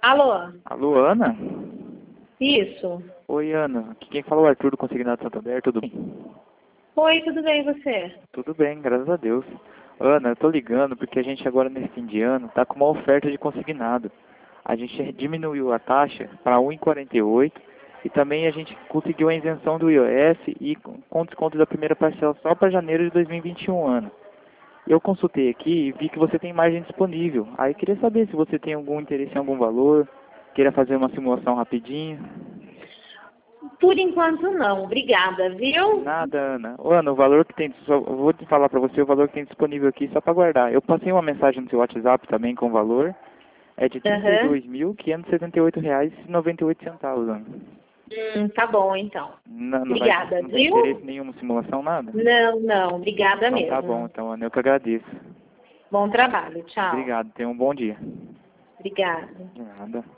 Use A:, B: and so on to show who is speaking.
A: Alô?
B: Alô, Ana?
A: Isso.
B: Oi, Ana. Aqui quem fala é o Arthur do Consignado Santander, tudo bem?
A: Oi, tudo bem e você?
B: Tudo bem, graças a Deus. Ana, eu tô ligando porque a gente agora nesse fim de ano tá com uma oferta de consignado. A gente diminuiu a taxa para 1,48 e também a gente conseguiu a isenção do IOS e com desconto da primeira parcela só para janeiro de 2021, Ana. Eu consultei aqui e vi que você tem margem disponível. Aí queria saber se você tem algum interesse em algum valor, queira fazer uma simulação rapidinho.
A: Por enquanto não, obrigada, viu?
B: Nada, Ana. Ô, Ana, o valor que tem, só, eu vou te falar para você o valor que tem disponível aqui só para guardar. Eu passei uma mensagem no seu WhatsApp também com o valor. É de R$
A: Aham.
B: 32.578,98, Ana.
A: Tá bom então. Obrigada,
B: Não tem interesse
A: viu?
B: em nenhuma simulação, nada?
A: Não, não, obrigada
B: Então tá bom,
A: mesmo.
B: então, Ana, eu que agradeço.
A: Bom trabalho, tchau.
B: Obrigado, tenha um bom dia.
A: Obrigada.
B: De nada.